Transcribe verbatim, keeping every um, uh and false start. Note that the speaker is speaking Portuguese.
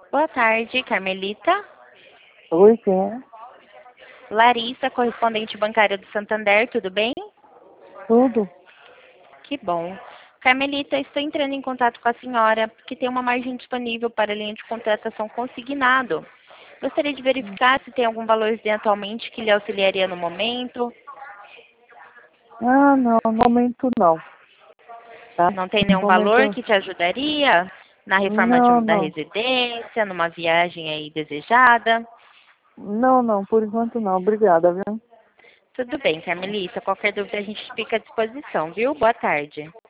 Boa tarde, Carmelita. Oi, quem é? Larissa, correspondente bancária do Santander, tudo bem? Tudo? Que bom. Carmelita, estou entrando em contato com a senhora porque tem uma margem disponível para a linha de contratação consignado. Gostaria de verificar se tem algum valorzinho atualmente que lhe auxiliaria no momento. Ah, não, no momento não, tá? Não tem No nenhum valor momento, que te ajudaria na reforma de não, um- da não. residência, numa viagem aí desejada? Não, não, por enquanto não. Obrigada, viu? Tudo bem, Carmelita. Qualquer dúvida a gente fica à disposição, viu? Boa tarde.